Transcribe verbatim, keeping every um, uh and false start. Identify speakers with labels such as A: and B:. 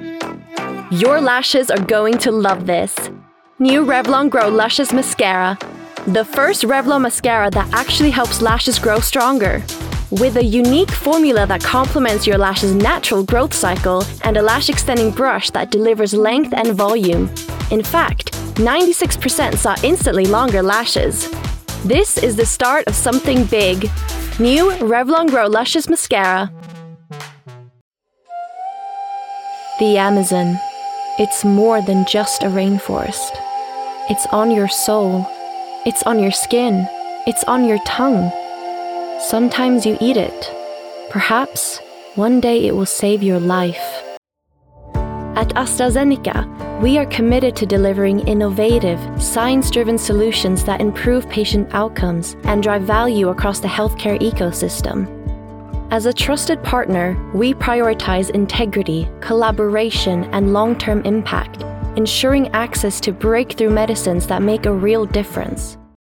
A: Your lashes are going to love this. New Revlon Grow Luscious Mascara. The first Revlon mascara that actually helps lashes grow stronger. With a unique formula that complements your lash's natural growth cycle and a lash extending brush that delivers length and volume. In fact, ninety-six percent saw instantly longer lashes. This is the start of something big. New Revlon Grow Luscious Mascara. The Amazon. It's more than just a rainforest. It's on your soul. It's on your skin. It's on your tongue. Sometimes you eat it. Perhaps one day it will save your life. At AstraZeneca, we are committed to delivering innovative, science-driven solutions that improve patient outcomes and drive value across the healthcare ecosystem. As a trusted partner, we prioritize integrity, collaboration, and long-term impact, ensuring access to breakthrough medicines that make a real difference.